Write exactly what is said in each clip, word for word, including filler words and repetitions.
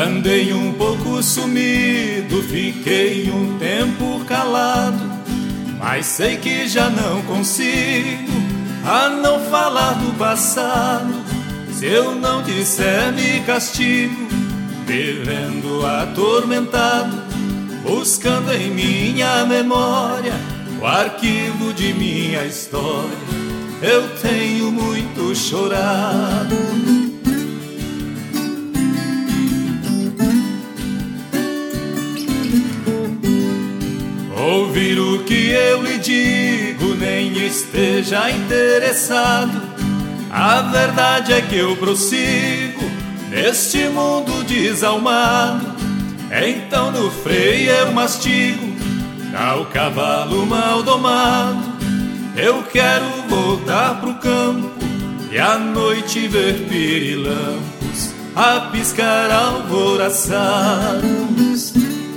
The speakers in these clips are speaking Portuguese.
Andei um pouco sumido, fiquei um tempo calado, mas sei que já não consigo a não falar do passado. Se eu não disser me castigo, vivendo atormentado, buscando em minha memória o arquivo de minha história. Eu tenho muito chorado. Ouvir o que eu lhe digo nem esteja interessado. A verdade é que eu prossigo neste mundo desalmado. Então no freio eu mastigo, ao cavalo mal domado. Eu quero voltar pro campo e à noite ver pirilampos a piscar alvoraçados.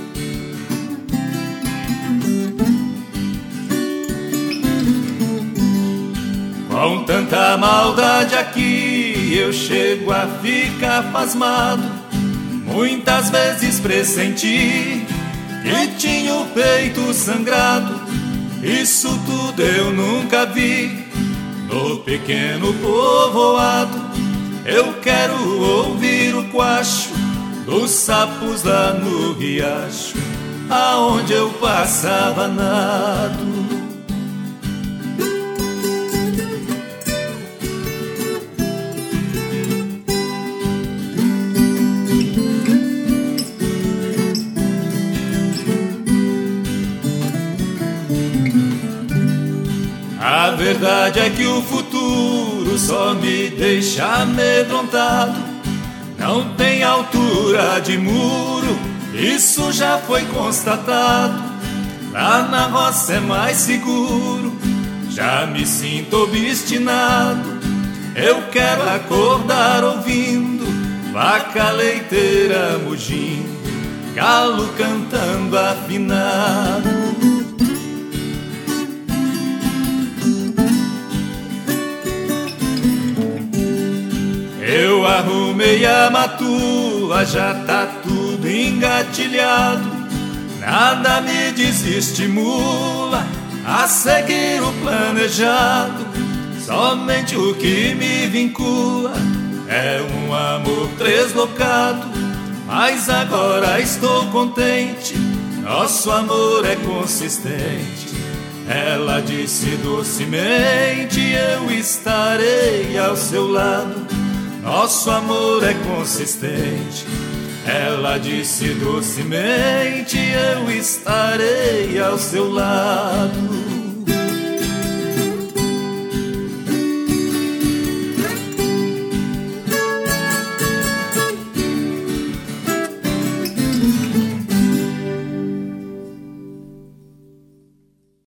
Com tanta maldade aqui eu chego a ficar pasmado. Muitas vezes pressenti que tinha o peito sangrado. Isso tudo eu nunca vi no pequeno povoado. Eu quero ouvir o coacho dos sapos lá no riacho, aonde eu passava nado. A verdade é que o futuro só me deixa amedrontado. Não tem altura de muro, isso já foi constatado. Lá na roça é mais seguro, já me sinto obstinado. Eu quero acordar ouvindo vaca leiteira mugindo, galo cantando afinado. Eu arrumei a matua, já tá tudo engatilhado. Nada me desestimula a seguir o planejado. Somente o que me vincula é um amor deslocado. Mas agora estou contente, nosso amor é consistente. Ela disse docemente, eu estarei ao seu lado. Nosso amor é consistente. Ela disse docemente, eu estarei ao seu lado.